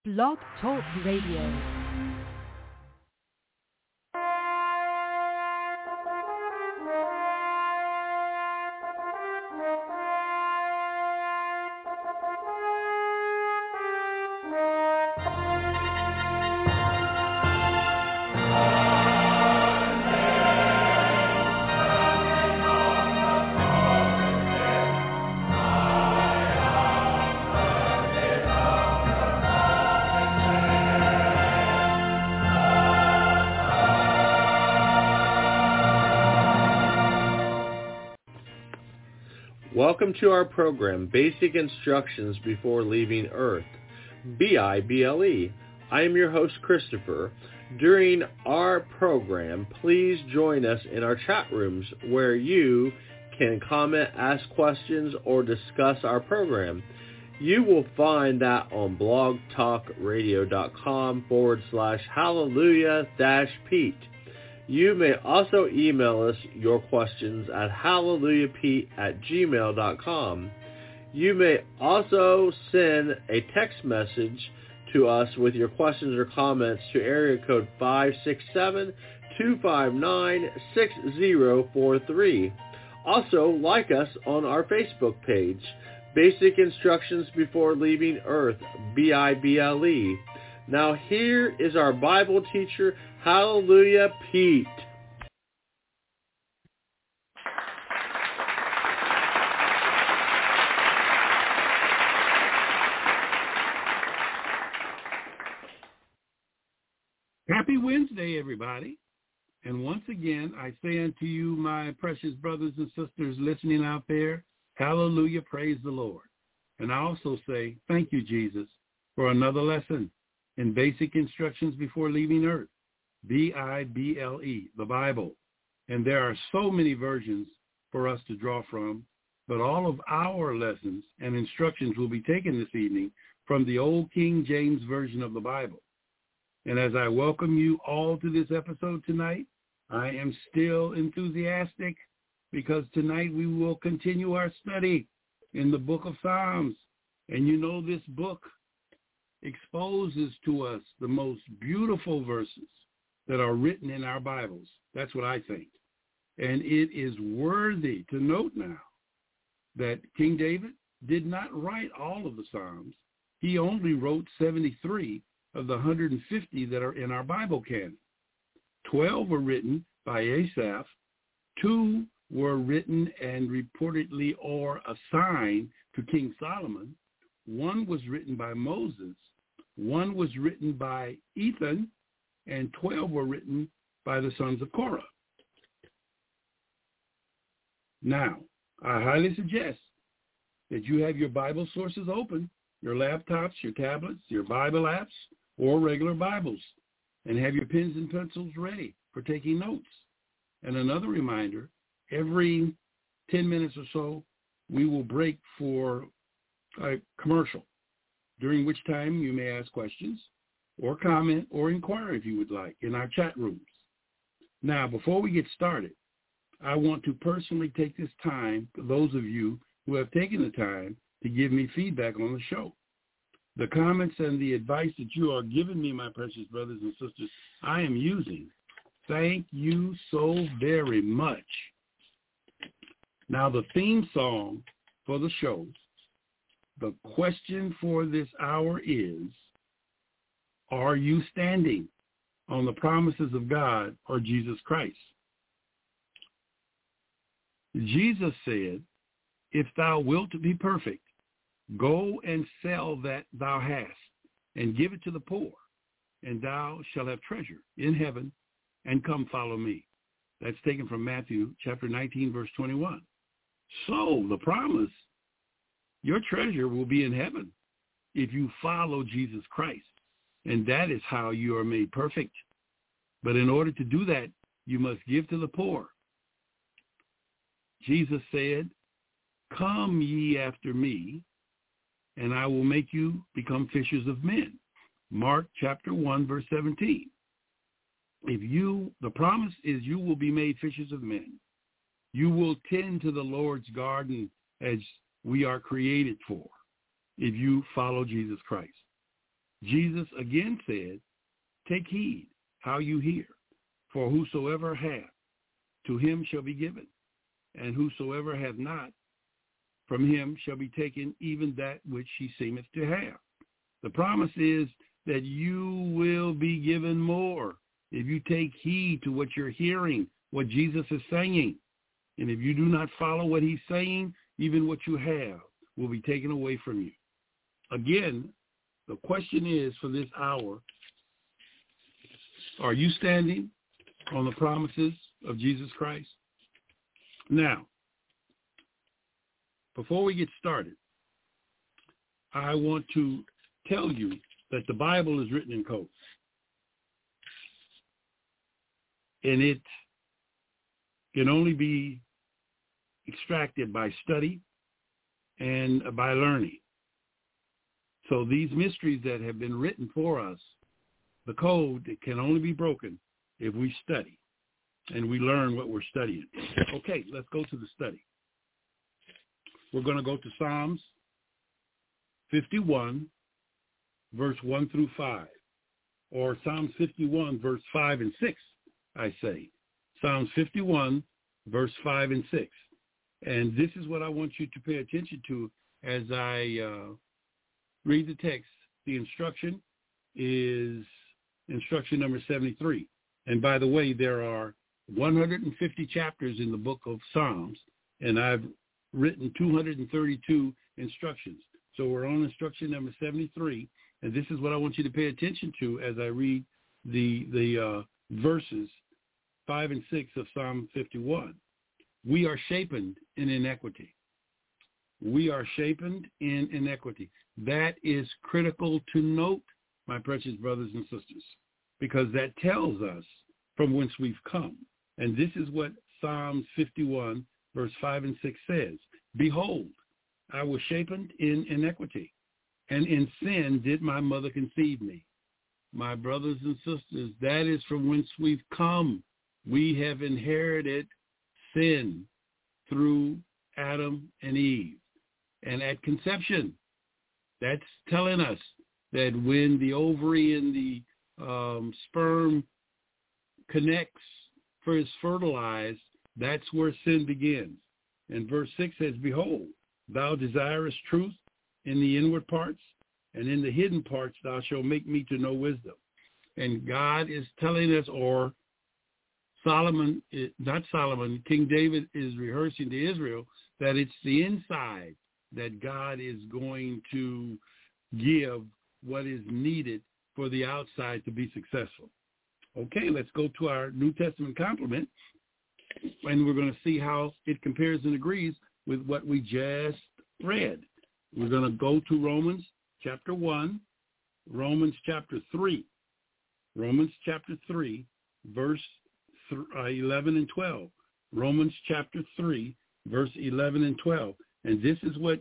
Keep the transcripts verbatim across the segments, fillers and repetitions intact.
Blog Talk Radio. Welcome to our program, Basic Instructions Before Leaving Earth, B I B L E. I am your host, Christopher. During our program, please join us in our chat rooms where you can comment, ask questions, or discuss our program. You will find that on blogtalkradio.com forward slash hallelujah dash Pete. You may also email us your questions at hallelujahpete at gmail dot com. You may also send a text message to us with your questions or comments to area code five six seven, two five nine, six zero four three. Also, like us on our Facebook page, Basic Instructions Before Leaving Earth, B I B L E. Now here is our Bible teacher, Hallelujah Pete. Happy Wednesday, everybody. And once again, I say unto you, my precious brothers and sisters listening out there, hallelujah, praise the Lord. And I also say, thank you, Jesus, for another lesson in Basic Instructions Before Leaving Earth, B I B L E, the Bible. And there are so many versions for us to draw from, but all of our lessons and instructions will be taken this evening from the Old King James Version of the Bible. And as I welcome you all to this episode tonight, I am still enthusiastic because tonight we will continue our study in the book of Psalms. And you know, this book exposes to us the most beautiful verses that are written in our Bibles. That's what I think. And it is worthy to note now that King David did not write all of the Psalms. He only wrote seventy-three of the one hundred fifty that are in our Bible canon. twelve were written by Asaph. Two were written and reportedly or assigned to King Solomon. One was written by Moses. One was written by Ethan. And twelve were written by the sons of Korah. Now, I highly suggest that you have your Bible sources open, your laptops, your tablets, your Bible apps, or regular Bibles, and have your pens and pencils ready for taking notes. And another reminder, every ten minutes or so, we will break for a commercial, during which time you may ask questions or comment or inquire if you would like in our chat rooms. Now, before we get started, I want to personally take this time for those of you who have taken the time to give me feedback on the show. The comments and the advice that you are giving me, my precious brothers and sisters, I am using. Thank you so very much. Now, the theme song for the show, the question for this hour is, are you standing on the promises of God or Jesus Christ? Jesus said, if thou wilt be perfect, go and sell that thou hast, and give it to the poor, and thou shalt have treasure in heaven, and come follow me. That's taken from Matthew chapter nineteen, verse twenty-one. So the promise, your treasure will be in heaven if you follow Jesus Christ. And that is how you are made perfect. But in order to do that, you must give to the poor. Jesus said, come ye after me, and I will make you become fishers of men. Mark chapter one, verse seventeen. If you, the promise is you will be made fishers of men. You will tend to the Lord's garden as we are created for if you follow Jesus Christ. Jesus again said, take heed how you hear, for whosoever hath, to him shall be given, and whosoever hath not, from him shall be taken even that which he seemeth to have. The promise is that you will be given more if you take heed to what you're hearing, what Jesus is saying. And if you do not follow what he's saying, even what you have will be taken away from you. Again, the question is for this hour, are you standing on the promises of Jesus Christ? Now, before we get started, I want to tell you that the Bible is written in code. And it can only be extracted by study and by learning. So these mysteries that have been written for us, the code, it can only be broken if we study and we learn what we're studying. Okay, let's go to the study. We're going to go to Psalms fifty-one, verse one through five, or Psalms fifty-one, verse five and six, I say. Psalms fifty-one, verse five and six. And this is what I want you to pay attention to as I uh, read the text. The instruction is instruction number seventy-three. And by the way, there are one hundred fifty chapters in the book of Psalms, and I've written two hundred thirty-two instructions. So we're on instruction number seventy-three, and this is what I want you to pay attention to as I read the the uh, verses five and six of Psalm fifty-one. We are shapen in iniquity. We are shapen in iniquity. That is critical to note, my precious brothers and sisters, because that tells us from whence we've come. And this is what Psalms fifty-one, verse five and six says. Behold, I was shapen in iniquity, and in sin did my mother conceive me. My brothers and sisters, that is from whence we've come. We have inherited sin through Adam and Eve. And at conception, that's telling us that when the ovary and the um, sperm connects, first fertilized, that's where sin begins. And verse six says, behold, thou desirest truth in the inward parts, and in the hidden parts thou shalt make me to know wisdom. And God is telling us, or Solomon, not Solomon, King David is rehearsing to Israel that it's the inside that God is going to give what is needed for the outside to be successful. Okay, let's go to our New Testament complement, and we're going to see how it compares and agrees with what we just read. We're going to go to Romans chapter one, Romans chapter three, Romans chapter three, verse eleven and twelve. Romans chapter three, verse eleven and twelve. And this is what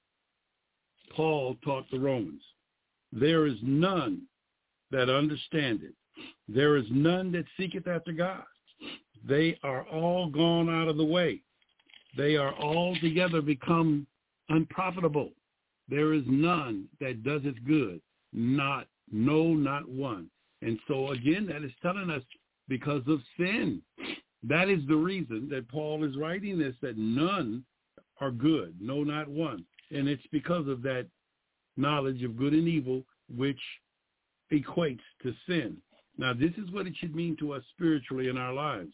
Paul taught the Romans. There is none that understandeth. There is none that seeketh after God. They are all gone out of the way. They are altogether become unprofitable. There is none that doeth good, not, no, not one. And so again, that is telling us because of sin. That is the reason that Paul is writing this, that none are good, no, not one. And it's because of that knowledge of good and evil, which equates to sin. Now, this is what it should mean to us spiritually in our lives,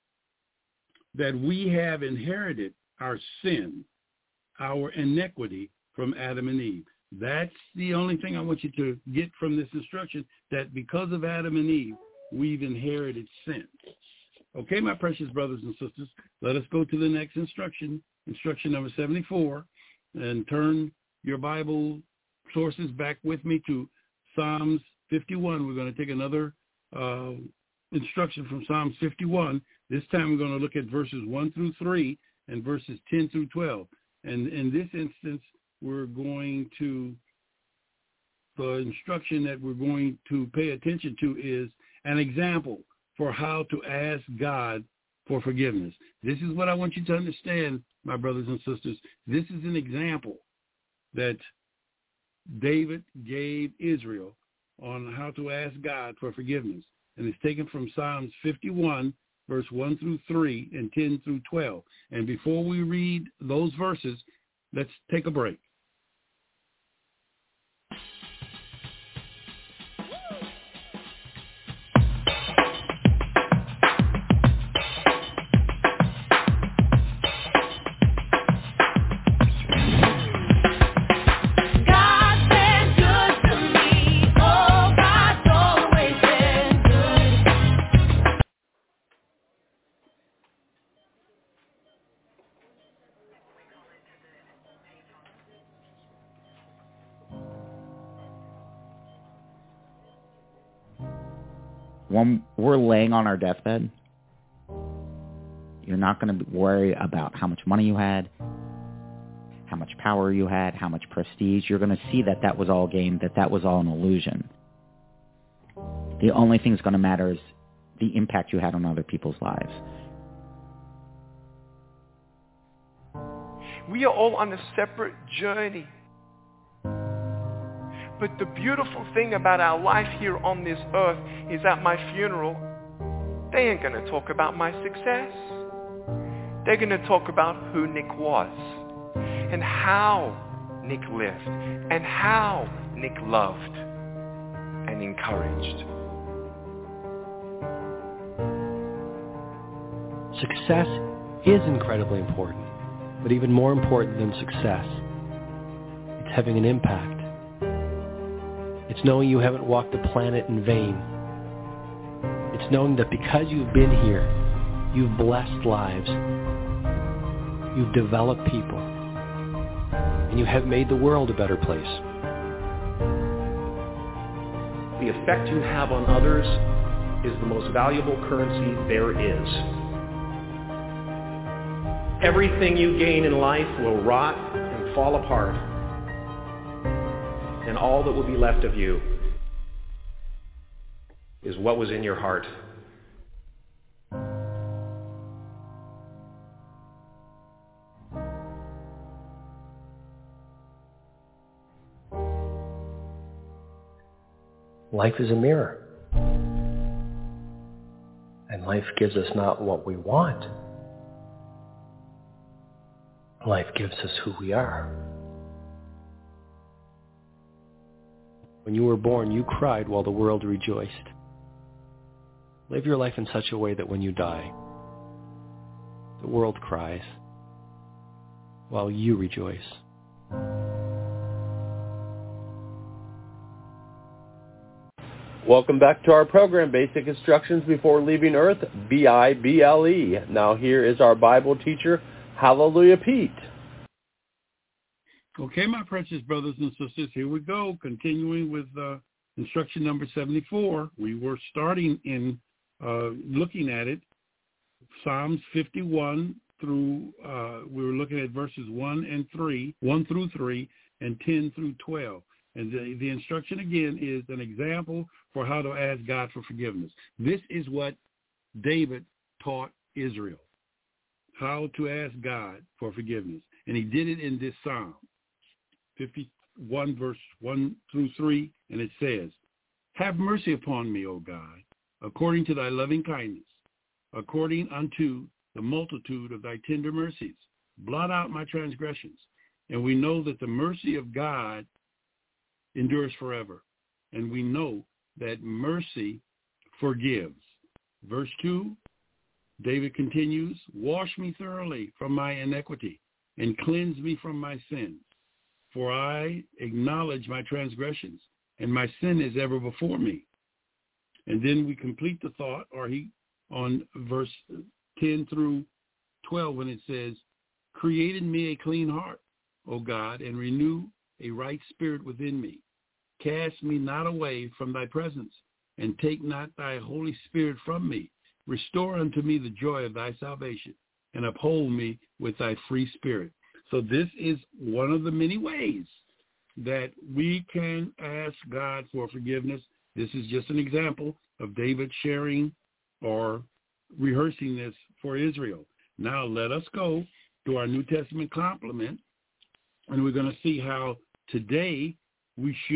that we have inherited our sin, our iniquity from Adam and Eve. That's the only thing I want you to get from this instruction, that because of Adam and Eve, we've inherited sin. Okay, my precious brothers and sisters, let us go to the next instruction, instruction number seventy-four, and turn your Bible sources back with me to Psalms fifty-one. We're going to take another uh, instruction from Psalms fifty-one. This time we're going to look at verses one through three and verses ten through twelve. And in this instance, we're going to, the instruction that we're going to pay attention to is an example for how to ask God for forgiveness. This is what I want you to understand, my brothers and sisters. This is an example that David gave Israel on how to ask God for forgiveness. And it's taken from Psalms fifty-one, verse one through three and ten through twelve. And before we read those verses, let's take a break. When we're laying on our deathbed, you're not going to worry about how much money you had, how much power you had, how much prestige. You're going to see that that was all game, that that was all an illusion. The only thing that's going to matter is the impact you had on other people's lives. We are all on a separate journey. But the beautiful thing about our life here on this earth is at my funeral, they ain't going to talk about my success. They're going to talk about who Nick was and how Nick lived and how Nick loved and encouraged. Success is incredibly important, but even more important than success, it's having an impact. It's knowing you haven't walked the planet in vain. It's knowing that because you've been here, you've blessed lives, you've developed people, and you have made the world a better place. The effect you have on others is the most valuable currency there is. Everything you gain in life will rot and fall apart. And all that will be left of you is what was in your heart. Life is a mirror. And life gives us not what we want. Life gives us who we are. When you were born, you cried while the world rejoiced. Live your life in such a way that when you die, the world cries while you rejoice. Welcome back to our program, Basic Instructions Before Leaving Earth, B I B L E. Now here is our Bible teacher, Hallelujah Pete. Okay, my precious brothers and sisters, here we go, continuing with uh, instruction number seventy-four. We were starting in uh, looking at it, Psalms fifty-one through, uh, we were looking at verses one and three, one through three, and ten through twelve. And the, the instruction, again, is an example for how to ask God for forgiveness. This is what David taught Israel, how to ask God for forgiveness. And he did it in this psalm. fifty-one, verse one through three, and it says, "Have mercy upon me, O God, according to thy loving kindness, according unto the multitude of thy tender mercies. Blot out my transgressions." And we know that the mercy of God endures forever. And we know that mercy forgives. Verse two, David continues, "Wash me thoroughly from my iniquity and cleanse me from my sins. For I acknowledge my transgressions, and my sin is ever before me." And then we complete the thought, or he, on verse ten through twelve, when it says, "Create in me a clean heart, O God, and renew a right spirit within me. Cast me not away from thy presence, and take not thy Holy Spirit from me. Restore unto me the joy of thy salvation, and uphold me with thy free spirit." So this is one of the many ways that we can ask God for forgiveness. This is just an example of David sharing or rehearsing this for Israel. Now let us go to our New Testament complement, and we're going to see how today we should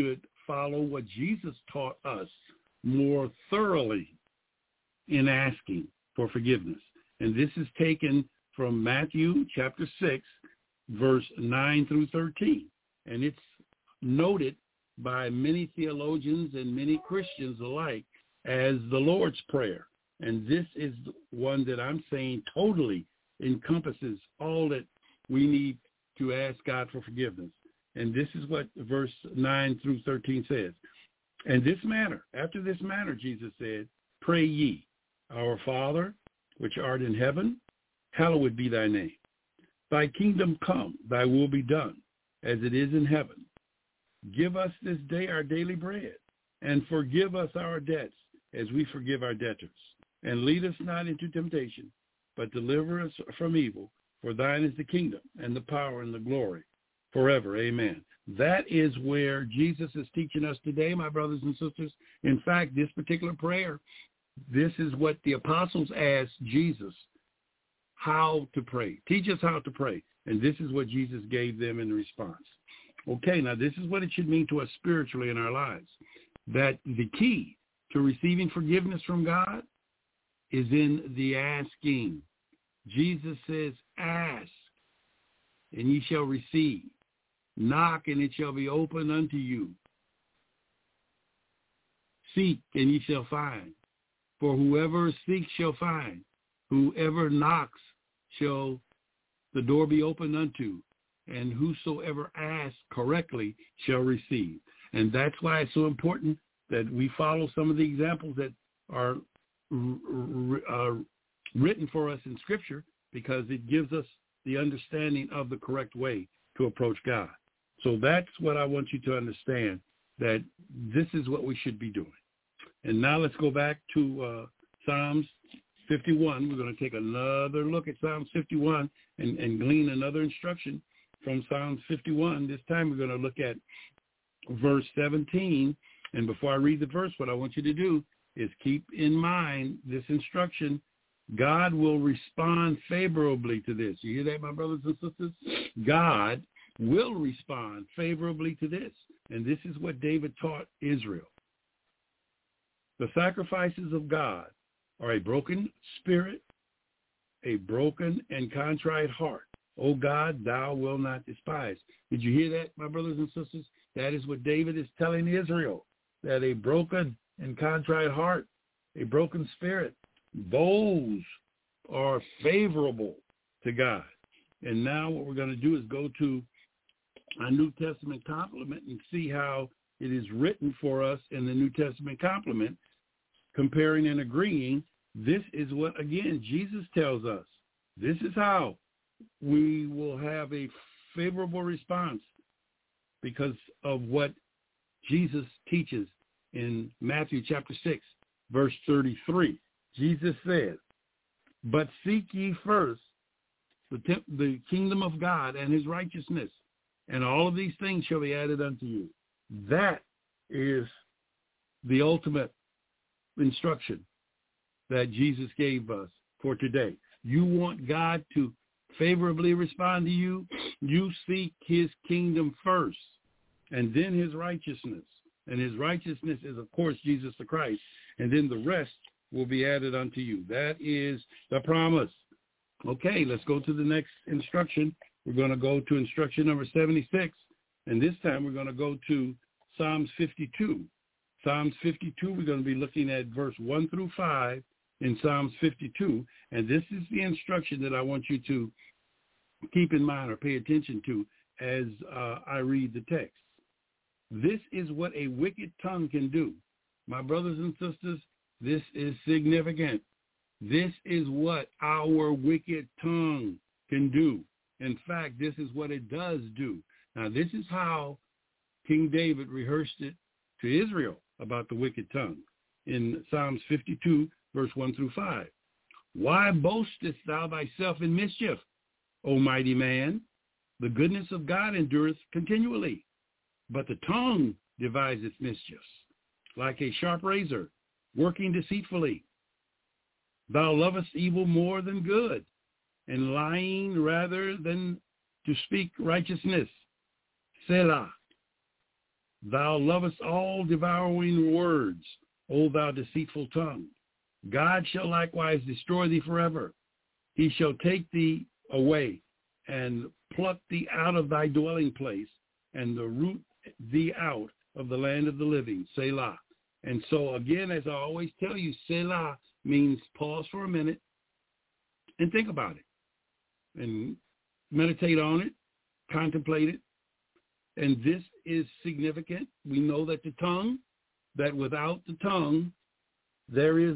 follow what Jesus taught us more thoroughly in asking for forgiveness. And this is taken from Matthew chapter six, verse nine through thirteen. And it's noted by many theologians and many Christians alike as the Lord's Prayer. And this is one that I'm saying totally encompasses all that we need to ask God for forgiveness. And this is what verse nine through thirteen says. And this manner, after this manner, Jesus said, pray ye, our Father, which art in heaven, hallowed be thy name. Thy kingdom come, thy will be done, as it is in heaven. Give us this day our daily bread, and forgive us our debts, as we forgive our debtors. And lead us not into temptation, but deliver us from evil. For thine is the kingdom, and the power, and the glory, forever. Amen. That is where Jesus is teaching us today, my brothers and sisters. In fact, this particular prayer, this is what the apostles asked Jesus how to pray. Teach us how to pray. And this is what Jesus gave them in response. Okay, now this is what it should mean to us spiritually in our lives. That the key to receiving forgiveness from God is in the asking. Jesus says, ask, and ye shall receive. Knock, and it shall be opened unto you. Seek, and ye shall find. For whoever seeks shall find. Whoever knocks shall the door be opened unto. And whosoever asks correctly shall receive. And that's why it's so important that we follow some of the examples that are uh, written for us in Scripture, because it gives us the understanding of the correct way to approach God. So that's what I want you to understand, that this is what we should be doing. And now let's go back to uh, Psalms fifty-one. We're going to take another look at Psalms fifty-one and, and glean another instruction from Psalms fifty-one. This time we're going to look at verse seventeen. And before I read the verse, what I want you to do is keep in mind this instruction. God will respond favorably to this. You hear that, my brothers and sisters? God will respond favorably to this. And this is what David taught Israel. The sacrifices of God are a broken spirit, a broken and contrite heart. O God, thou wilt not despise. Did you hear that, my brothers and sisters? That is what David is telling Israel, that a broken and contrite heart, a broken spirit, those are favorable to God. And now what we're going to do is go to a New Testament complement and see how it is written for us in the New Testament complement, comparing and agreeing. This is what, again, Jesus tells us. This is how we will have a favorable response because of what Jesus teaches in Matthew chapter six, verse thirty-three. Jesus said, but seek ye first the, te- the kingdom of God and his righteousness, and all of these things shall be added unto you. That is the ultimate instruction that Jesus gave us for today. You want God to favorably respond to you, you seek his kingdom first, and then his righteousness. And his righteousness is, of course, Jesus the Christ, and then the rest will be added unto you. That is the promise. Okay, let's go to the next instruction. We're going to go to instruction number seventy-six, and this time we're going to go to Psalms fifty-two. Psalms fifty-two, we're going to be looking at verse one through five in Psalms fifty-two, and this is the instruction that I want you to keep in mind or pay attention to as uh, I read the text. This is what a wicked tongue can do. My brothers and sisters, this is significant. This is what our wicked tongue can do. In fact, this is what it does do. Now, this is how King David rehearsed it to Israel about the wicked tongue in Psalms fifty-two, verse one through five. Why boastest thou thyself in mischief, O mighty man? The goodness of God endureth continually, but the tongue deviseth mischiefs, like a sharp razor, working deceitfully. Thou lovest evil more than good, and lying rather than to speak righteousness. Selah. Thou lovest all devouring words, O thou deceitful tongue. God shall likewise destroy thee forever. He shall take thee away and pluck thee out of thy dwelling place and the root thee out of the land of the living, Selah. And so again, as I always tell you, Selah means pause for a minute and think about it and meditate on it, contemplate it. And this is significant. We know that the tongue, that without the tongue, there is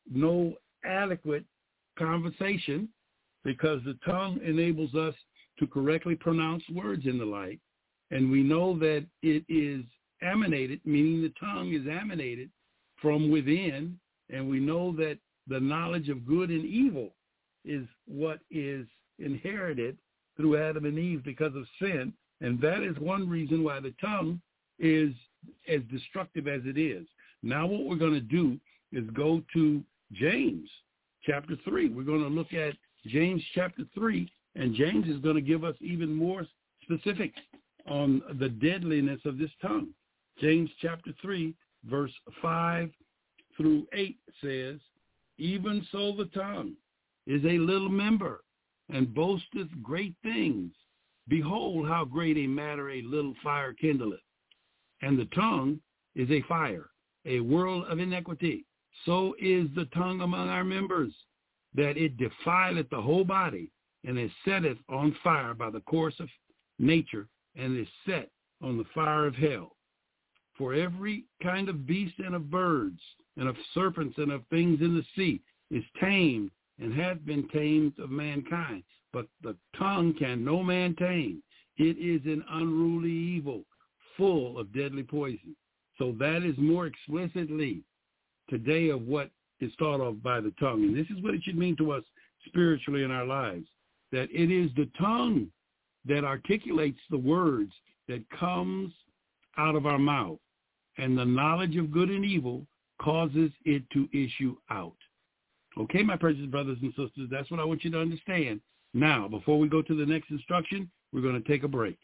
no adequate conversation, because the tongue enables us to correctly pronounce words and the like. And we know that it is emanated, meaning the tongue is emanated from within. And we know that the knowledge of good and evil is what is inherited through Adam and Eve because of sin. And that is one reason why the tongue is as destructive as it is. Now what we're going to do is go to James chapter three. We're going to look at James chapter three, and James is going to give us even more specifics on the deadliness of this tongue. James chapter three, verse five through eight says, even so the tongue is a little member, and boasteth great things. Behold, how great a matter a little fire kindleth. And the tongue is a fire, a world of iniquity. So is the tongue among our members, that it defileth the whole body, and is setteth on fire by the course of nature, and is set on the fire of hell. For every kind of beast and of birds, and of serpents and of things in the sea, is tamed, and hath been tamed of mankind. But the tongue can no man tame. It is an unruly evil, full of deadly poison. So that is more explicitly today of what is thought of by the tongue. And this is what it should mean to us spiritually in our lives, that it is the tongue that articulates the words that comes out of our mouth, and the knowledge of good and evil causes it to issue out. Okay, my precious brothers and sisters, that's what I want you to understand. Now, before we go to the next instruction, we're going to take a break.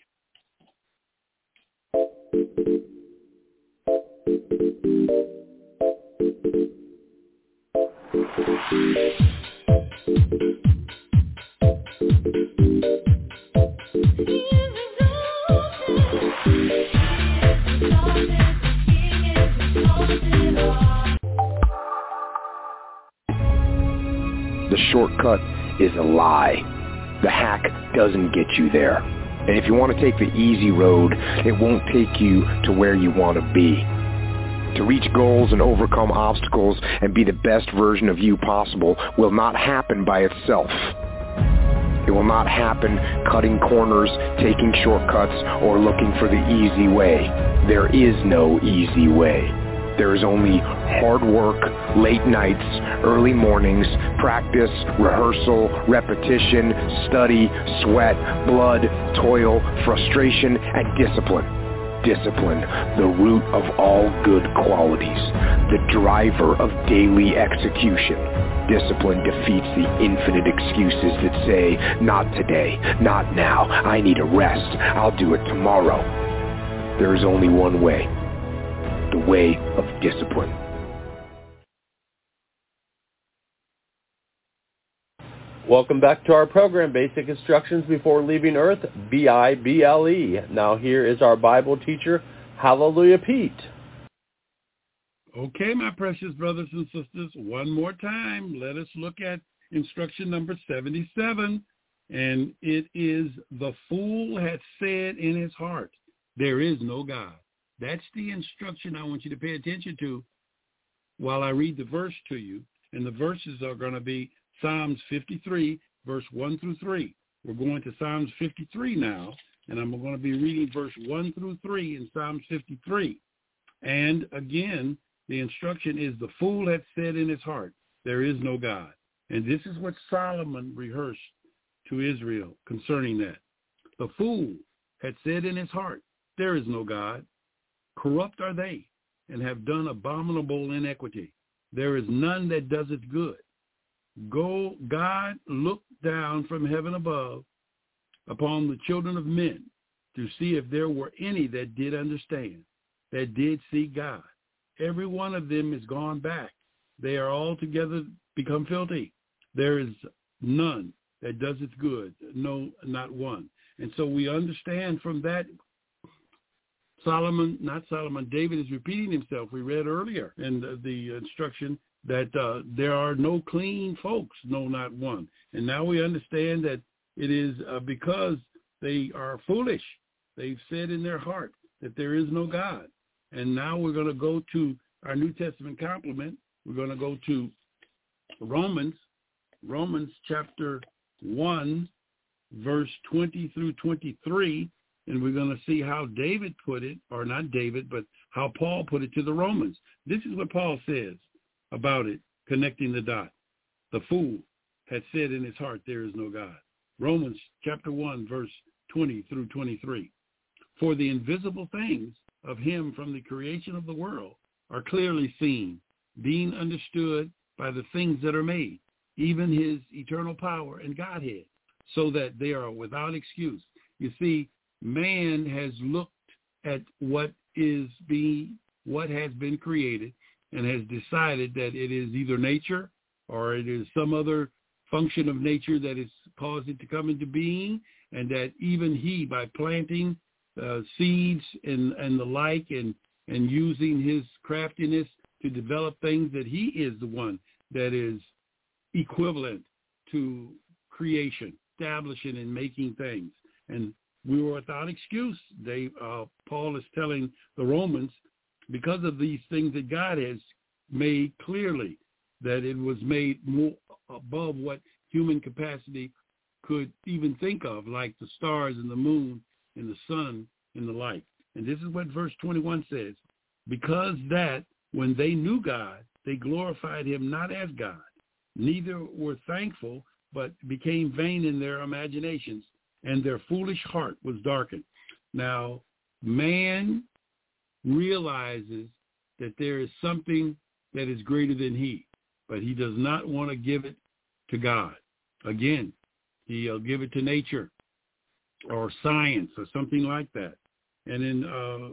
The shortcut is a lie. The hack doesn't get you there. And if you want to take the easy road, it won't take you to where you want to be. To reach goals and overcome obstacles and be the best version of you possible will not happen by itself. It will not happen cutting corners, taking shortcuts, or looking for the easy way. There is no easy way. There is only hard work, late nights, early mornings, practice, rehearsal, repetition, study, sweat, blood, toil, frustration, and discipline. Discipline, the root of all good qualities, the driver of daily execution. Discipline defeats the infinite excuses that say, not today, not now, I need a rest, I'll do it tomorrow. There is only one way. The way of discipline. Welcome back to our program, Basic Instructions Before Leaving Earth, B I B L E. Now here is our Bible teacher, Hallelujah Pete. Okay, my precious brothers and sisters, one more time, let us look at instruction number seventy-seven. And it is, the fool hath said in his heart, there is no God. That's the instruction I want you to pay attention to while I read the verse to you. And the verses are going to be Psalms fifty-three, verse one through three. We're going to Psalms fifty-three now, and I'm going to be reading verse one through three in Psalms fifty-three. And again, the instruction is, the fool hath said in his heart, there is no God. And this is what Solomon rehearsed to Israel concerning that. The fool had said in his heart, there is no God. Corrupt are they, and have done abominable iniquity. There is none that doeth good. Go, God looked down from heaven above upon the children of men to see if there were any that did understand. that did see God. Every one of them is gone back. They are all together become filthy. There is none that does it good, no, not one. And so we understand from that, Solomon, not Solomon, David is repeating himself. We read earlier in the, the instruction that uh, there are no clean folks, no, not one. And now we understand that it is uh, because they are foolish. They've said in their heart that there is no God. And now we're going to go to our New Testament complement. We're going to go to Romans, Romans chapter one, verse twenty through twenty-three, and we're going to see how David put it, or not David, but how Paul put it to the Romans. This is what Paul says about it, connecting the dot. The fool had said in his heart, there is no God. Romans chapter one, verse twenty through twenty-three. For the invisible things of him from the creation of the world are clearly seen, being understood by the things that are made, even his eternal power and Godhead, so that they are without excuse. You see, man has looked at what is being, what has been created, and has decided that it is either nature or it is some other function of nature that has caused it to come into being, and that even he, by planting uh, seeds and, and the like, and, and using his craftiness to develop things, that he is the one that is equivalent to creation, establishing and making things. And we were without excuse. They, uh, Paul is telling the Romans, because of these things that God has made clearly, that it was made more above what human capacity could even think of, like the stars and the moon and the sun and the like. And this is what verse twenty-one says, because that when they knew God, they glorified him not as God, neither were thankful, but became vain in their imaginations, and their foolish heart was darkened. Now, man realizes that there is something that is greater than he, but he does not want to give it to God. Again, he'll give it to nature or science or something like that. And in uh,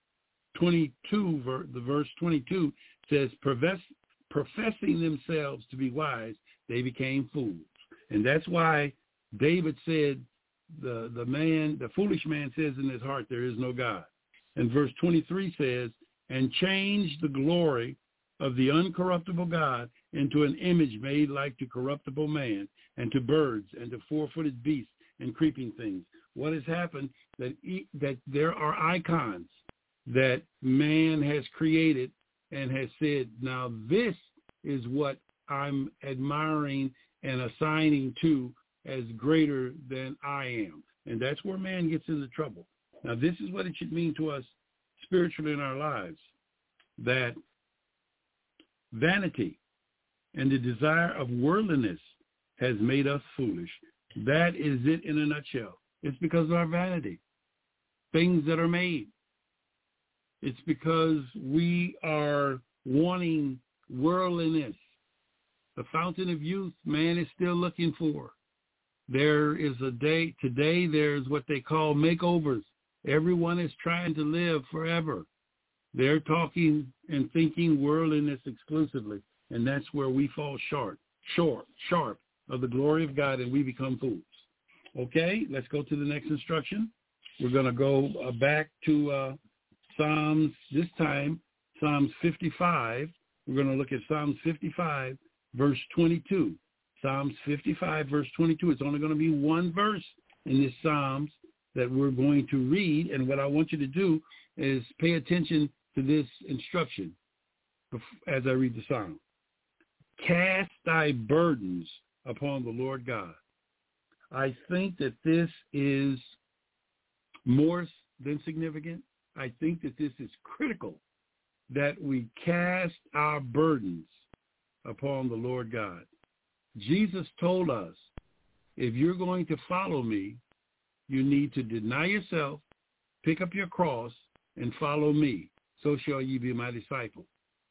twenty-two, the verse twenty-two says, Profess, professing themselves to be wise, they became fools. And that's why David said, the, the man, the foolish man says in his heart, there is no God. And verse twenty-three says, and changed the glory of the uncorruptible God into an image made like to corruptible man, and to birds, and to four-footed beasts, and creeping things. What has happened, that e- that there are icons that man has created and has said, now this is what I'm admiring and assigning to as greater than I am. And that's where man gets into trouble. Now, this is what it should mean to us spiritually in our lives, that vanity and the desire of worldliness has made us foolish. That is it in a nutshell. It's because of our vanity, things that are made. It's because we are wanting worldliness. The fountain of youth, man is still looking for. There is a day, today there's what they call makeovers. Everyone is trying to live forever. They're talking and thinking worldliness exclusively, and that's where we fall short, short, sharp of the glory of God, and we become fools. Okay, let's go to the next instruction. We're going to go uh, back to uh, Psalms, this time, Psalms fifty-five. We're going to look at Psalms fifty-five, verse twenty-two. Psalms fifty-five, verse twenty-two. It's only going to be one verse in this Psalms that we're going to read, and what I want you to do is pay attention to this instruction as I read the Psalm. Cast thy burdens upon the Lord God. I think that this is more than significant. I think that this is critical, that we cast our burdens upon the Lord God. Jesus told us, if you're going to follow me, you need to deny yourself, pick up your cross, and follow me. So shall ye be my disciple.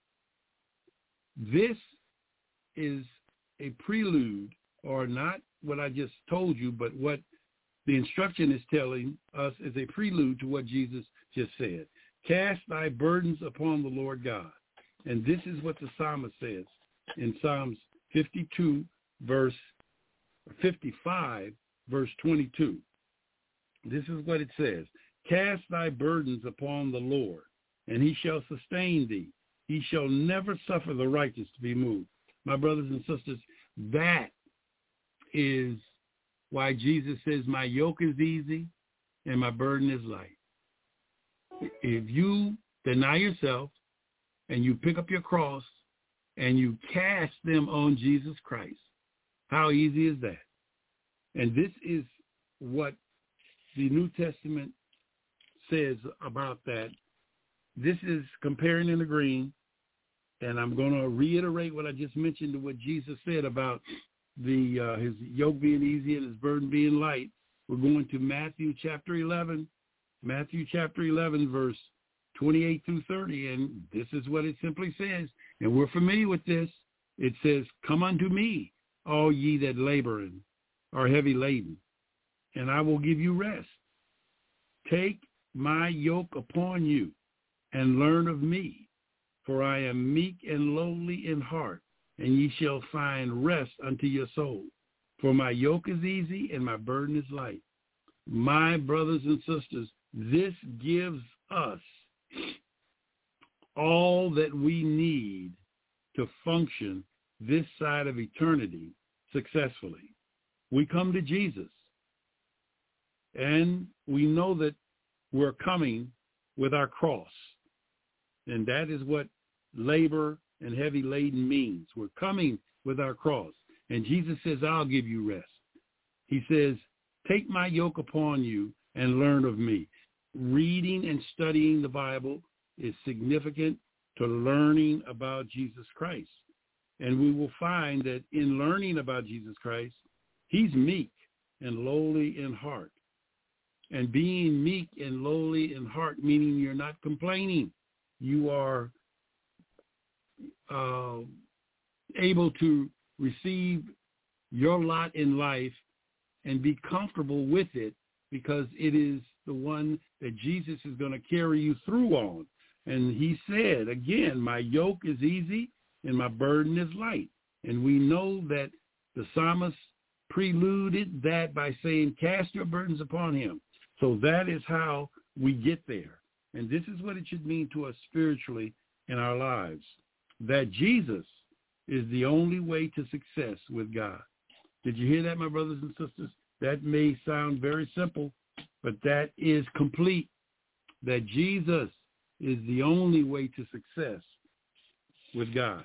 This is a prelude, or not what I just told you, but what the instruction is telling us is a prelude to what Jesus just said. Cast thy burdens upon the Lord God. And this is what the psalmist says in Psalms fifty-two, verse fifty-five, verse twenty-two. This is what it says. Cast thy burdens upon the Lord, and he shall sustain thee. He shall never suffer the righteous to be moved. My brothers and sisters, that is why Jesus says, my yoke is easy and my burden is light. If you deny yourself and you pick up your cross and you cast them on Jesus Christ, how easy is that? And this is what the New Testament says about that. This is comparing and agreeing, and I'm going to reiterate what I just mentioned to what Jesus said about the uh, his yoke being easy and his burden being light. We're going to Matthew chapter eleven, Matthew chapter eleven, verse twenty-eight through thirty, and this is what it simply says, and we're familiar with this. It says, come unto me, all ye that labor and are heavy laden, and I will give you rest. Take my yoke upon you and learn of me, for I am meek and lowly in heart, and ye shall find rest unto your soul. For my yoke is easy and my burden is light. My brothers and sisters, this gives us all that we need to function this side of eternity successfully. We come to Jesus, and we know that we're coming with our cross, and that is what labor and heavy laden means. We're coming with our cross, and Jesus says, I'll give you rest. He says, take my yoke upon you and learn of me. Reading and studying the Bible is significant to learning about Jesus Christ. And we will find that in learning about Jesus Christ, he's meek and lowly in heart. And being meek and lowly in heart, meaning you're not complaining. You are uh, able to receive your lot in life and be comfortable with it, because it is the one that Jesus is going to carry you through on. And he said, again, my yoke is easy and my burden is light. And we know that the psalmist preluded that by saying, cast your burdens upon him. So that is how we get there. And this is what it should mean to us spiritually in our lives, that Jesus is the only way to success with God. Did you hear that, my brothers and sisters? That may sound very simple, but that is complete, that Jesus is the only way to success with God.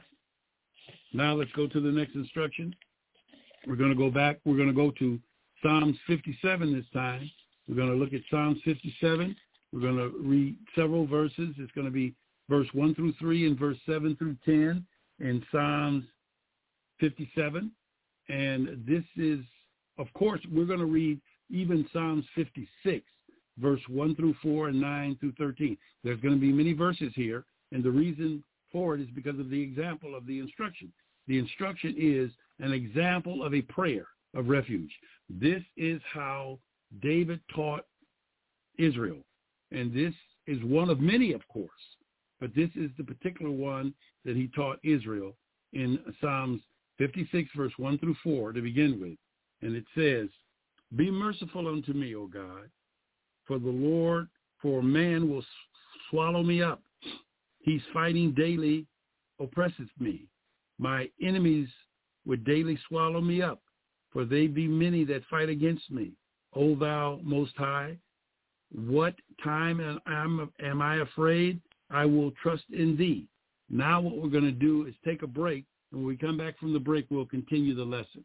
Now let's go to the next instruction. We're going to go back. We're going to go to Psalms fifty-seven this time. We're going to look at Psalms fifty-seven. We're going to read several verses. It's going to be verse one through three and verse seven through ten in Psalms fifty-seven. And this is, of course, we're going to read even Psalms fifty-six, verse one through four and nine through thirteen. There's going to be many verses here, and the reason for it is because of the example of the instruction. The instruction is an example of a prayer of refuge. This is how David taught Israel, and this is one of many, of course, but this is the particular one that he taught Israel in Psalms fifty-six, verse one through four to begin with. And it says, be merciful unto me, O God, for the Lord, for man will swallow me up. He's fighting daily, oppresseth me. My enemies would daily swallow me up, for they be many that fight against me. O thou most high, what time am, am I afraid? I will trust in thee. Now what we're going to do is take a break, and when we come back from the break, we'll continue the lesson.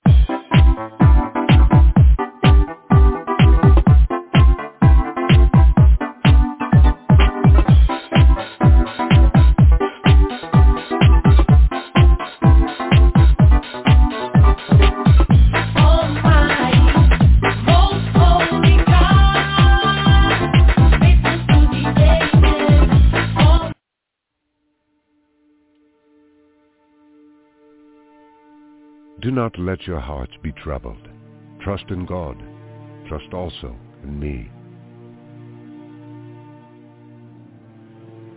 Do not let your hearts be troubled. Trust in God. Trust also in me.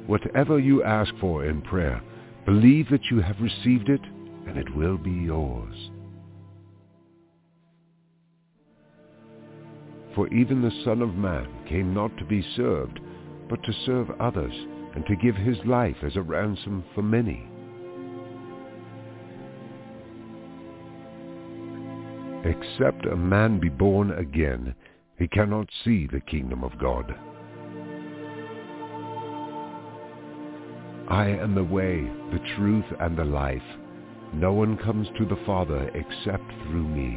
Whatever you ask for in prayer, believe that you have received it, and it will be yours. For even the Son of Man came not to be served, but to serve others, and to give his life as a ransom for many. Except a man be born again, he cannot see the kingdom of God. I am the way, the truth, and the life. No one comes to the Father except through me.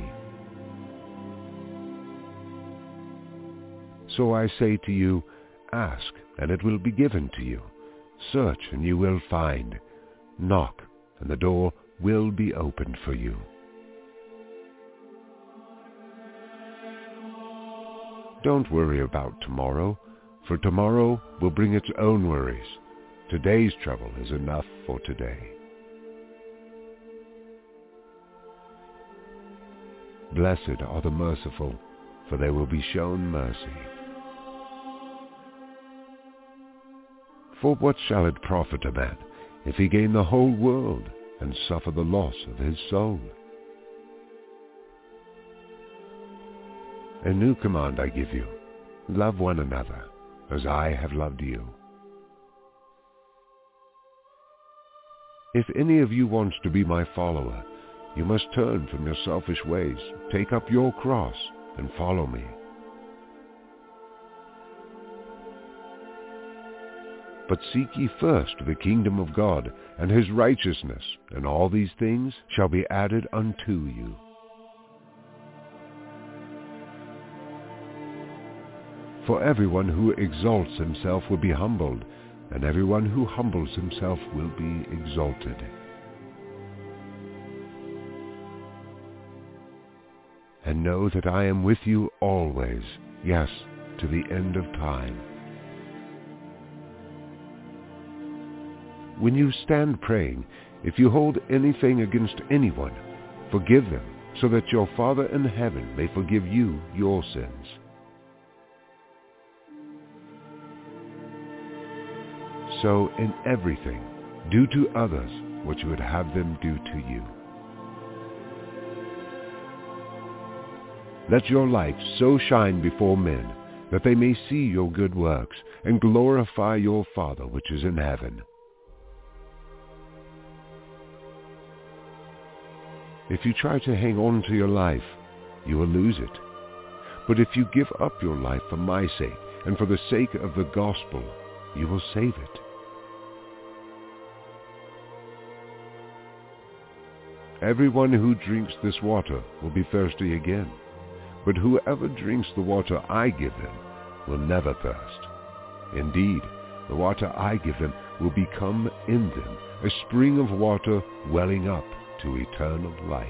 So I say to you, ask, and it will be given to you. Search, and you will find. Knock, and the door will be opened for you. Don't worry about tomorrow, for tomorrow will bring its own worries. Today's trouble is enough for today. Blessed are the merciful, for they will be shown mercy. For what shall it profit a man if he gain the whole world and suffer the loss of his soul? A new command I give you, love one another, as I have loved you. If any of you wants to be my follower, you must turn from your selfish ways, take up your cross, and follow me. But seek ye first the kingdom of God and his righteousness, and all these things shall be added unto you. For everyone who exalts himself will be humbled, and everyone who humbles himself will be exalted. And know that I am with you always, yes, to the end of time. When you stand praying, if you hold anything against anyone, forgive them, so that your Father in heaven may forgive you your sins. So in everything, do to others what you would have them do to you. Let your light so shine before men that they may see your good works and glorify your Father which is in heaven. If you try to hang on to your life, you will lose it. But if you give up your life for my sake and for the sake of the gospel, you will save it. Everyone who drinks this water will be thirsty again, but whoever drinks the water I give them will never thirst. Indeed, the water I give them will become in them a spring of water welling up to eternal life.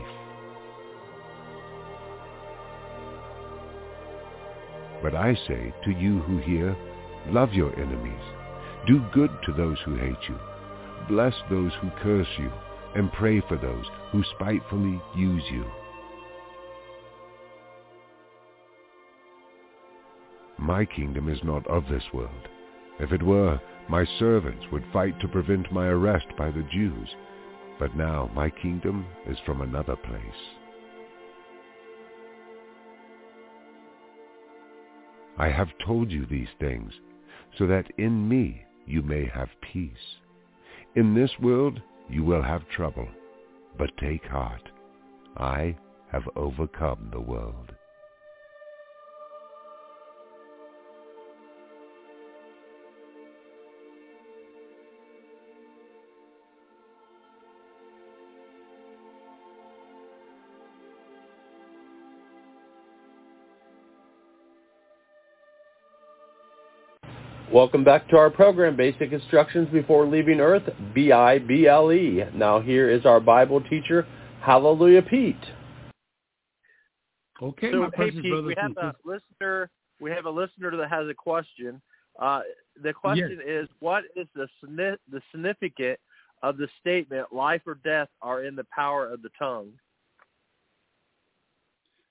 But I say to you who hear, love your enemies, do good to those who hate you, bless those who curse you, and pray for those who spitefully use you. My kingdom is not of this world. If it were, my servants would fight to prevent my arrest by the Jews. But now my kingdom is from another place. I have told you these things, so that in me you may have peace. In this world you will have trouble, but take heart. I have overcome the world. Welcome back to our program, Basic Instructions Before Leaving Earth, B I B L E. Now here is our Bible teacher, Hallelujah Pete. Okay, so, my hey precious Pete, brothers we have and a listener. We have a listener that has a question. Uh, the question Yes. is, what is the the significance of the statement, "Life or death are in the power of the tongue"?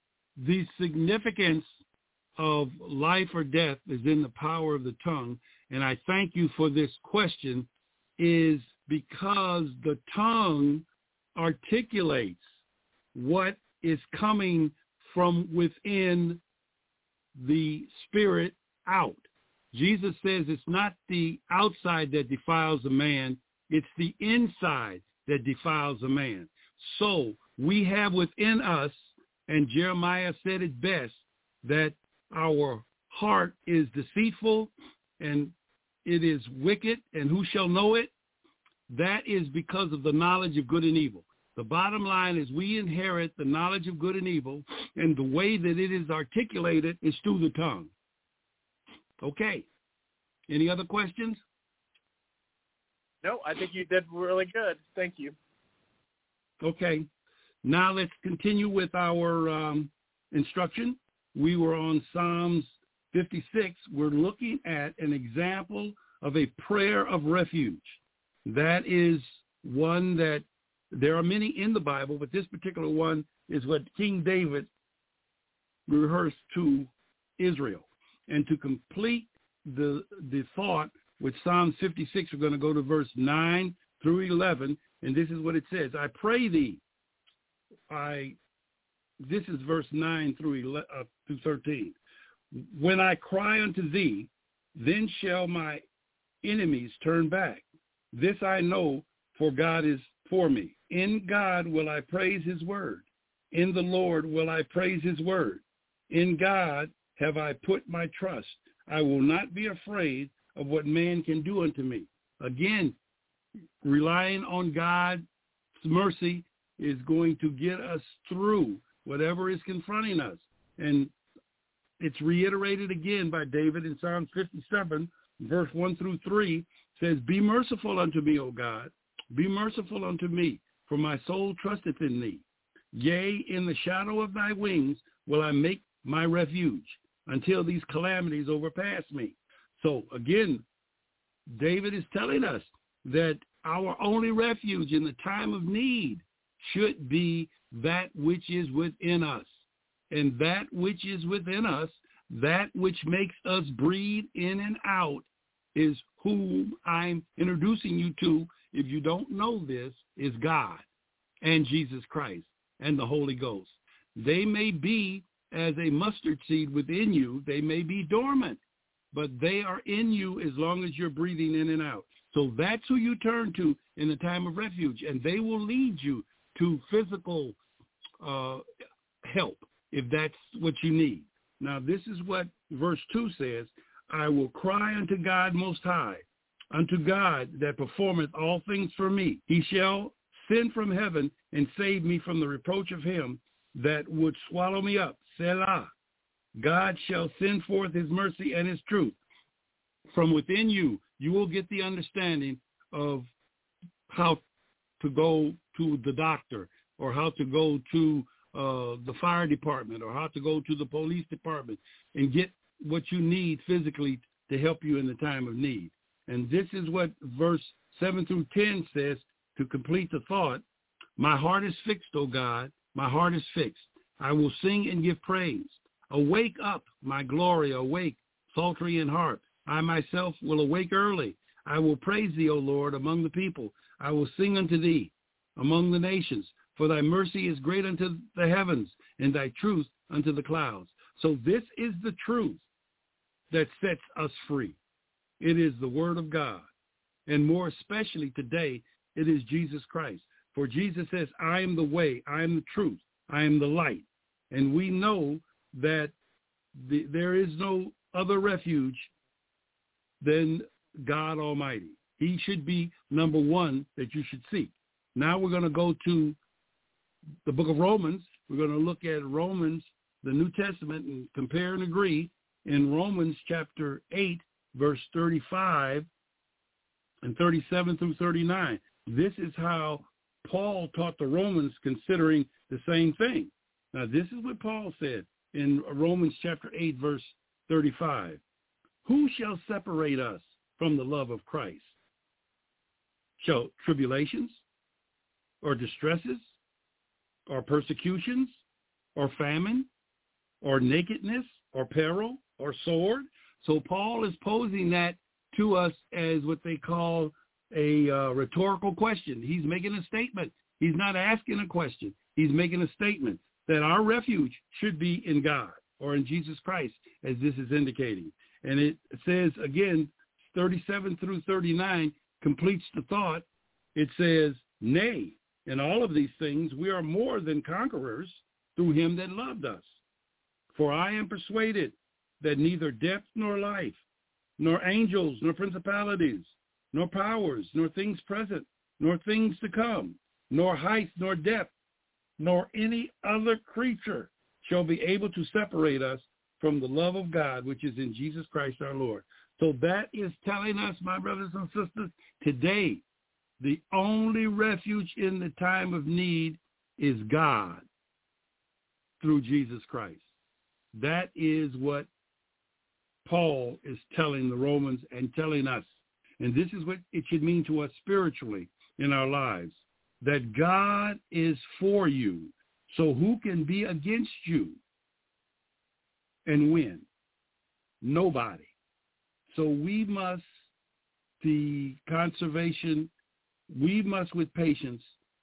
The significance of life or death is in the power of the tongue, and I thank you for this question, is because the tongue articulates what is coming from within the spirit out. Jesus says it's not the outside that defiles a man, it's the inside that defiles a man. So we have within us, and Jeremiah said it best, that our heart is deceitful and it is wicked, and who shall know it? That is because of the knowledge of good and evil. The bottom line is we inherit the knowledge of good and evil, and the way that it is articulated is through the tongue. Okay. Any other questions? No, I think you did really good. Thank you. Okay. Now let's continue with our um, instruction. We were on Psalms fifty-six. We're looking at an example of a prayer of refuge. That is one that there are many in the Bible, but this particular one is what King David rehearsed to Israel. And to complete the the thought with Psalm fifty-six, we're going to go to verse nine through eleven, and this is what it says. I pray thee, I, this is verse nine through eleven, uh, through thirteen. When I cry unto thee, then shall my enemies turn back. This I know, for God is for me. In God will I praise his word. In the Lord will I praise his word. In God have I put my trust. I will not be afraid of what man can do unto me. Again, relying on God's mercy is going to get us through whatever is confronting us. And it's reiterated again by David in Psalm fifty-seven, verse one through three, says, Be merciful unto me, O God. Be merciful unto me, for my soul trusteth in thee. Yea, in the shadow of thy wings will I make my refuge, until these calamities overpass me. So again, David is telling us that our only refuge in the time of need should be that which is within us. And that which is within us, that which makes us breathe in and out, is whom I'm introducing you to. If you don't know this, is God and Jesus Christ and the Holy Ghost. They may be as a mustard seed within you. They may be dormant, but they are in you as long as you're breathing in and out. So that's who you turn to in the time of refuge, and they will lead you to physical uh, help if that's what you need. Now, this is what verse two says, I will cry unto God most high, unto God that performeth all things for me. He shall send from heaven and save me from the reproach of him that would swallow me up. Selah. God shall send forth his mercy and his truth. From within you, you will get the understanding of how to go to the doctor, or how to go to uh, the fire department, or how to go to the police department and get what you need physically to help you in the time of need. And this is what verse seven through ten says to complete the thought. My heart is fixed, O God. My heart is fixed. I will sing and give praise. Awake up, my glory, awake, psaltery and harp. I myself will awake early. I will praise thee, O Lord, among the people. I will sing unto thee among the nations. For thy mercy is great unto the heavens, and thy truth unto the clouds. So this is the truth that sets us free. It is the word of God. And more especially today, it is Jesus Christ. For Jesus says, I am the way, I am the truth, I am the light. And we know that the, there is no other refuge than God Almighty. He should be number one that you should seek. Now we're going to go to the book of Romans. We're going to look at Romans, the New Testament, and compare and agree in Romans chapter eight, verse thirty-five and thirty-seven through thirty-nine. This is how Paul taught the Romans, considering the same thing. Now, this is what Paul said in Romans chapter eight, verse thirty-five. Who shall separate us from the love of Christ? Shall tribulations, or distresses, or persecutions, or famine, or nakedness, or peril, or sword? So Paul is posing that to us as what they call a uh, rhetorical question. He's making a statement. He's not asking a question. He's making a statement that our refuge should be in God or in Jesus Christ, as this is indicating. And it says, again, thirty-seven through thirty-nine completes the thought. It says, nay, in all of these things we are more than conquerors through him that loved us. For I am persuaded that neither death nor life, nor angels, nor principalities, nor powers, nor things present, nor things to come, nor height, nor depth, nor any other creature shall be able to separate us from the love of God, which is in Jesus Christ our Lord. So that is telling us, my brothers and sisters, today, the only refuge in the time of need is God through Jesus Christ. That is what Paul is telling the Romans and telling us. And this is what it should mean to us spiritually in our lives, that God is for you. So who can be against you and win? Nobody. So we must, the conservation, we must with patience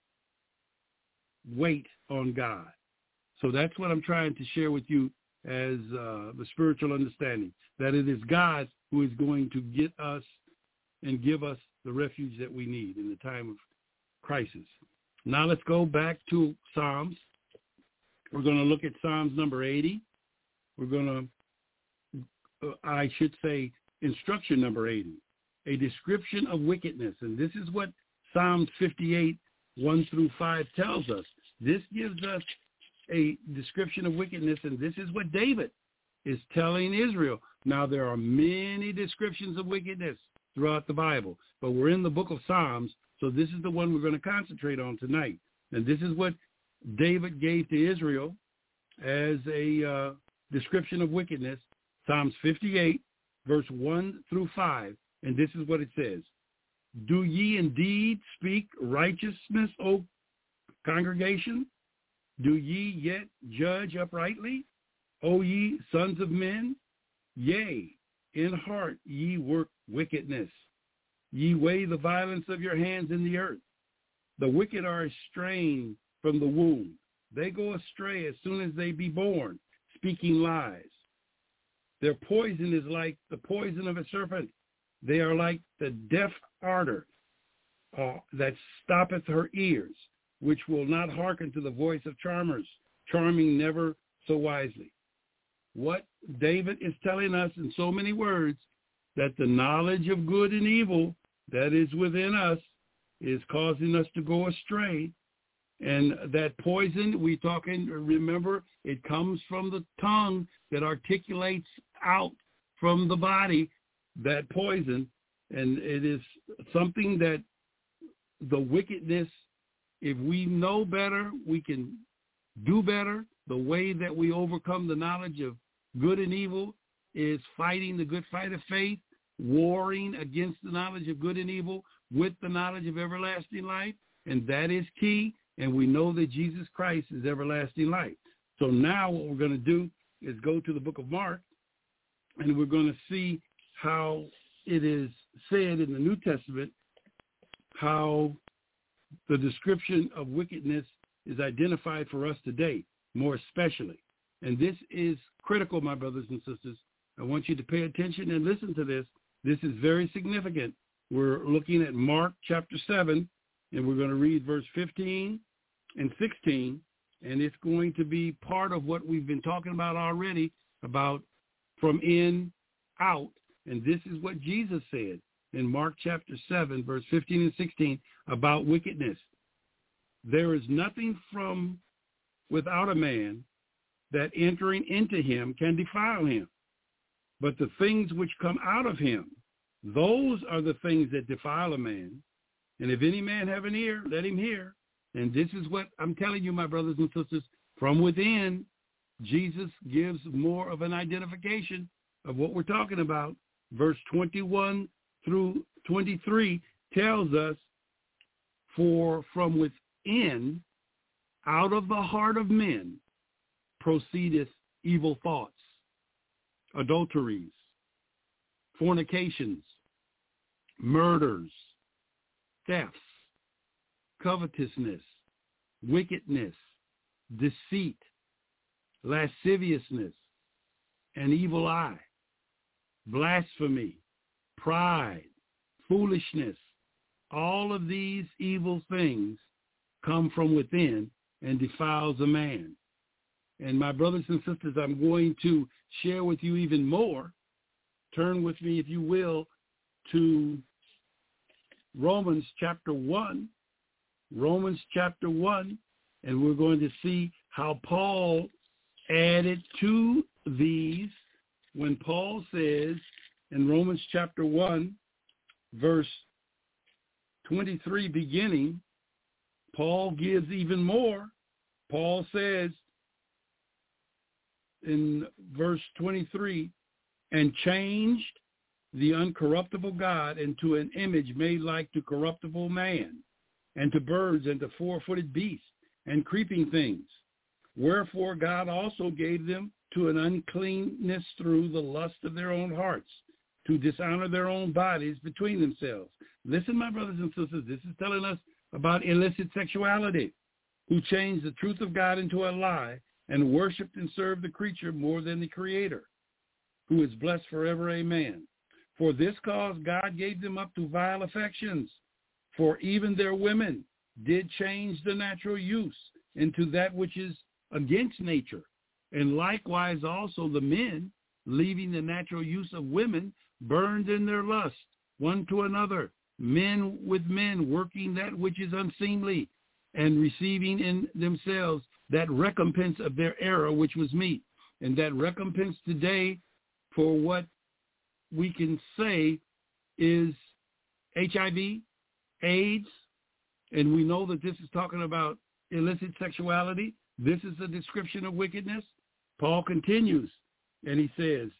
wait on God. So that's what I'm trying to share with you as uh, the spiritual understanding, that it is God who is going to get us and give us the refuge that we need in the time of crisis. Now let's go back to Psalms. We're going to look at Psalms number eighty. We're going to, uh, I should say, instruction number eighty, a description of wickedness. And this is what Psalms fifty-eight, one through five tells us. This gives us a description of wickedness, and this is what David is telling Israel. Now, there are many descriptions of wickedness throughout the Bible, but we're in the book of Psalms, so this is the one we're going to concentrate on tonight. And this is what David gave to Israel as a uh, description of wickedness, Psalms fifty-eight, verse one through five, and this is what it says. Do ye indeed speak righteousness, O congregation? Do ye yet judge uprightly, O ye sons of men? Yea, in heart ye work wickedness. Ye weigh the violence of your hands in the earth. The wicked are estranged from the womb. They go astray as soon as they be born, speaking lies. Their poison is like the poison of a serpent. They are like the deaf adder uh, that stoppeth her ears, which will not hearken to the voice of charmers, charming never so wisely. What David is telling us in so many words, that the knowledge of good and evil that is within us is causing us to go astray. And that poison, we talking, remember, it comes from the tongue that articulates out from the body, that poison. And it is something that the wickedness, if we know better, we can do better. The way that we overcome the knowledge of good and evil is fighting the good fight of faith, warring against the knowledge of good and evil with the knowledge of everlasting life. And that is key. And we know that Jesus Christ is everlasting life. So now what we're going to do is go to the book of Mark, and we're going to see how it is said in the New Testament, how the description of wickedness is identified for us today, more especially. And this is critical, my brothers and sisters. I want you to pay attention and listen to this. This is very significant. We're looking at Mark chapter seven, and we're going to read verse fifteen and sixteen, and it's going to be part of what we've been talking about already, about from in out. And this is what Jesus said in Mark chapter seven, verse fifteen and sixteen, about wickedness. There is nothing from without a man that entering into him can defile him. But the things which come out of him, those are the things that defile a man. And if any man have an ear, let him hear. And this is what I'm telling you, my brothers and sisters, from within, Jesus gives more of an identification of what we're talking about. Verse twenty-one through twenty-three tells us, for from within, out of the heart of men, proceedeth evil thoughts, adulteries, fornications, murders, thefts, covetousness, wickedness, deceit, lasciviousness, an evil eye, blasphemy, pride, foolishness. All of these evil things come from within and defiles a man. And my brothers and sisters, I'm going to share with you even more. Turn with me, if you will, to Romans chapter one. Romans chapter one, and we're going to see how Paul added to these when Paul says in Romans chapter one, verse twenty-three beginning, Paul gives even more. Paul says in verse twenty-three, and changed the uncorruptible God into an image made like to corruptible man, and to birds, and to four-footed beasts, and creeping things. Wherefore God also gave them to an uncleanness through the lust of their own hearts, to dishonor their own bodies between themselves. Listen, my brothers and sisters, this is telling us about illicit sexuality, who changed the truth of God into a lie, and worshipped and served the creature more than the Creator, who is blessed forever, amen. For this cause God gave them up to vile affections, for even their women did change the natural use into that which is against nature. And likewise also the men, leaving the natural use of women, burned in their lust one to another, men with men, working that which is unseemly, and receiving in themselves that recompense of their error which was meet. And that recompense today, for what we can say, is H I V, AIDS, and we know that this is talking about illicit sexuality. This is a description of wickedness. Paul continues, and he says,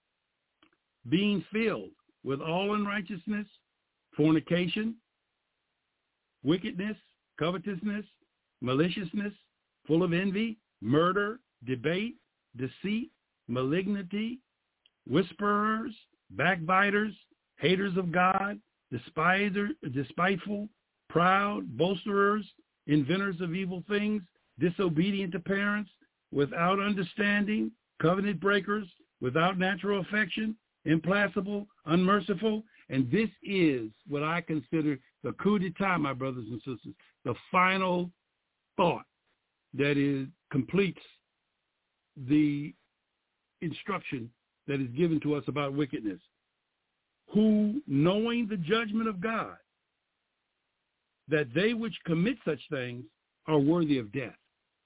being filled with all unrighteousness, fornication, wickedness, covetousness, maliciousness, full of envy, murder, debate, deceit, malignity, whisperers, backbiters, haters of God, despiser, despiteful, proud, boasters, inventors of evil things, disobedient to parents, without understanding, covenant breakers, without natural affection, implacable, unmerciful. And this is what I consider the coup d'etat, my brothers and sisters, the final thought that is completes the instruction that is given to us about wickedness. Who, knowing the judgment of God, that they which commit such things are worthy of death.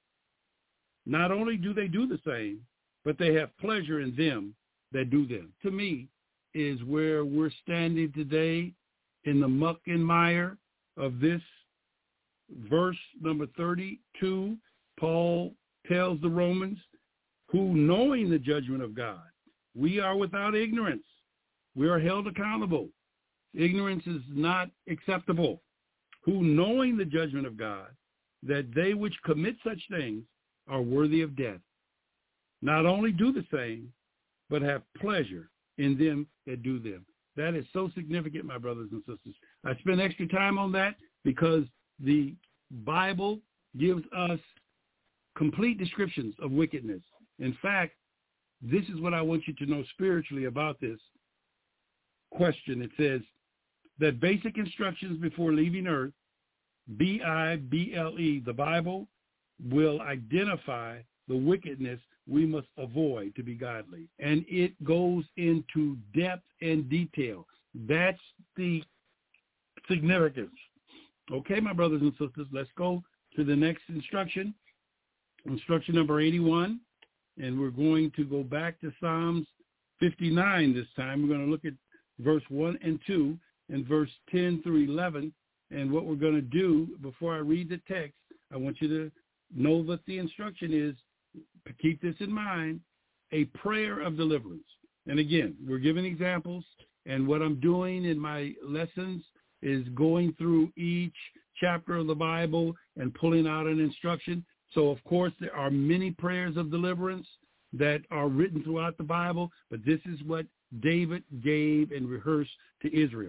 Not only do they do the same, but they have pleasure in them that do them. To me, is where we're standing today in the muck and mire of this verse number thirty-two. Paul tells the Romans, who, knowing the judgment of God, we are without ignorance. We are held accountable. Ignorance is not acceptable. Who, knowing the judgment of God, that they which commit such things are worthy of death, not only do the same, but have pleasure in them that do them. That is so significant, my brothers and sisters. I spent extra time on that because the Bible gives us complete descriptions of wickedness. In fact, this is what I want you to know spiritually about this question. It says that basic instructions before leaving earth, B I B L E, the Bible will identify the wickedness we must avoid to be godly. And it goes into depth and detail. That's the significance. Okay, my brothers and sisters, let's go to the next instruction, instruction number eighty-one. And we're going to go back to Psalms fifty-nine this time. We're going to look at verse one and two and verse ten through eleven. And what we're going to do, before I read the text, I want you to know that the instruction is, keep this in mind, a prayer of deliverance. And again, we're giving examples, and what I'm doing in my lessons is going through each chapter of the Bible and pulling out an instruction. So, of course, there are many prayers of deliverance that are written throughout the Bible, but this is what David gave and rehearsed to Israel.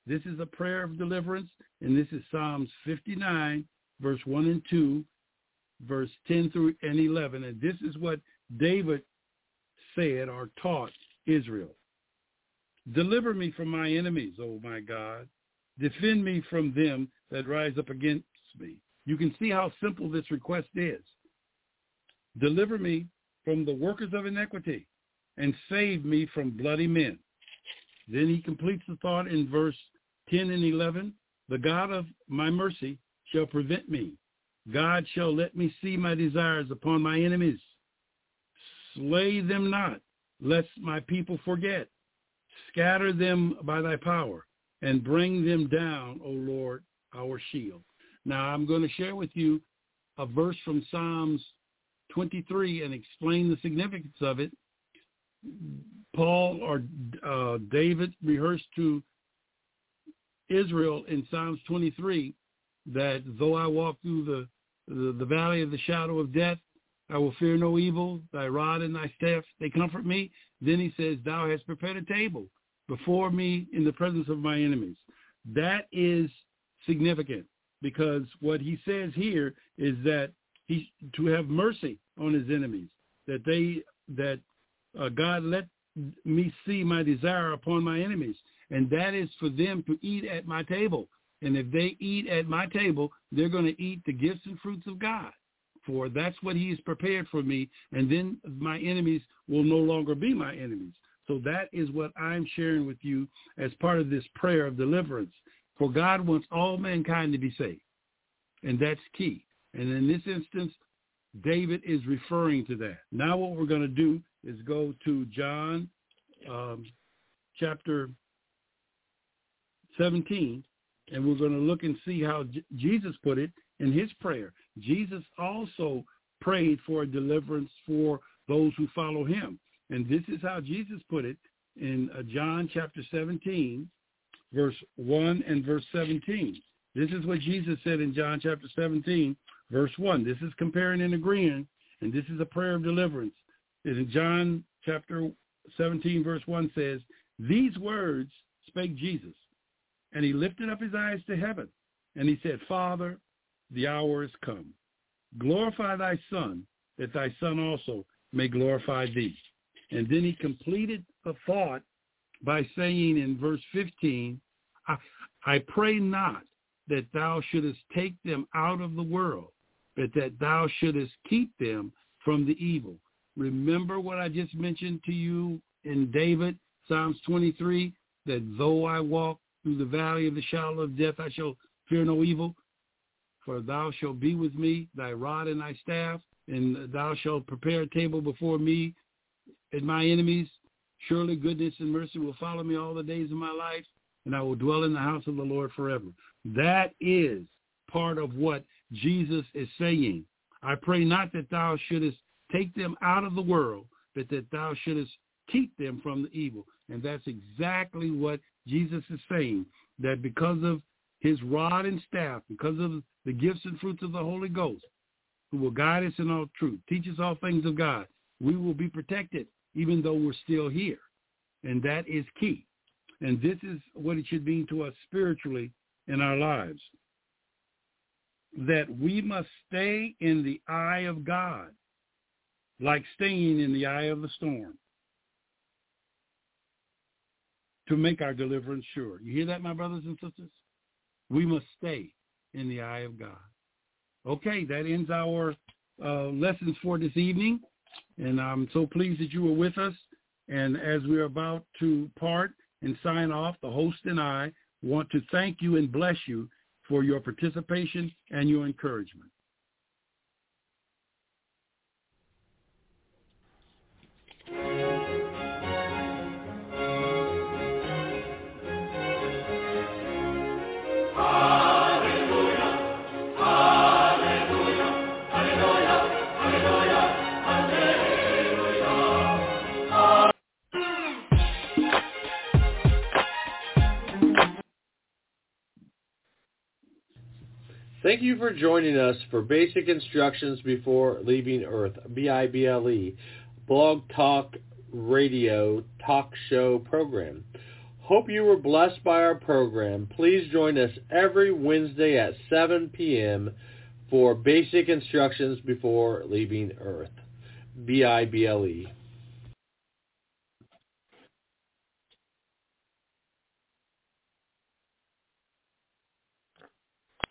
This is a prayer of deliverance, and this is Psalms fifty-nine, verse one and two, verse ten through and eleven. And this is what David said or taught Israel. Deliver me from my enemies, O my God. Defend me from them that rise up against me. You can see how simple this request is. Deliver me from the workers of iniquity and save me from bloody men. Then he completes the thought in verse ten and eleven. The God of my mercy shall prevent me. God shall let me see my desires upon my enemies. Slay them not, lest my people forget. Scatter them by thy power, and bring them down, O Lord, our shield. Now I'm going to share with you a verse from Psalms twenty-three and explain the significance of it. Paul or uh, David rehearsed to Israel in Psalms twenty-three that though I walk through the, the, the valley of the shadow of death, I will fear no evil. Thy rod and thy staff, they comfort me. Then he says, thou hast prepared a table before me in the presence of my enemies. That is significant because what he says here is that he to have mercy on his enemies, that they that uh, God let me see my desire upon my enemies, and that is for them to eat at my table. And if they eat at my table, they're going to eat the gifts and fruits of God. For that's what he has prepared for me, and then my enemies will no longer be my enemies. So that is what I'm sharing with you as part of this prayer of deliverance. For God wants all mankind to be saved, and that's key. And in this instance, David is referring to that. Now what we're going to do is go to John um, chapter seventeen, and we're going to look and see how J- Jesus put it in his prayer. Jesus also prayed for a deliverance for those who follow him. And this is how Jesus put it in uh, John chapter seventeen, verse one and verse seventeen. This is what Jesus said in John chapter seventeen, verse one. This is comparing and agreeing, and this is a prayer of deliverance. In John chapter seventeen, verse one says, these words spake Jesus, and he lifted up his eyes to heaven, and he said, Father, the hour is come. Glorify thy Son, that thy Son also may glorify thee. And then he completed the thought by saying in verse fifteen, I, I pray not that thou shouldest take them out of the world, but that thou shouldest keep them from the evil. Remember what I just mentioned to you in David, Psalms twenty-three, that though I walk through the valley of the shadow of death, I shall fear no evil. For thou shalt be with me, thy rod and thy staff, and thou shalt prepare a table before me and my enemies. Surely goodness and mercy will follow me all the days of my life, and I will dwell in the house of the Lord forever. That is part of what Jesus is saying. I pray not that thou shouldest take them out of the world, but that thou shouldest keep them from the evil. And that's exactly what Jesus is saying, that because of his rod and staff, because of the gifts and fruits of the Holy Ghost, who will guide us in all truth, teach us all things of God, we will be protected even though we're still here. And that is key. And this is what it should mean to us spiritually in our lives, that we must stay in the eye of God, like staying in the eye of the storm, to make our deliverance sure. You hear that, my brothers and sisters? We must stay in the eye of God. Okay, that ends our uh, lessons for this evening, and I'm so pleased that you were with us. And as we're about to part and sign off, the host and I want to thank you and bless you for your participation and your encouragement. Thank you for joining us for Basic Instructions Before Leaving Earth, B I B L E, Blog Talk Radio Talk Show Program. Hope you were blessed by our program. Please join us every Wednesday at seven p.m. for basic instructions before leaving Earth. B I B L E.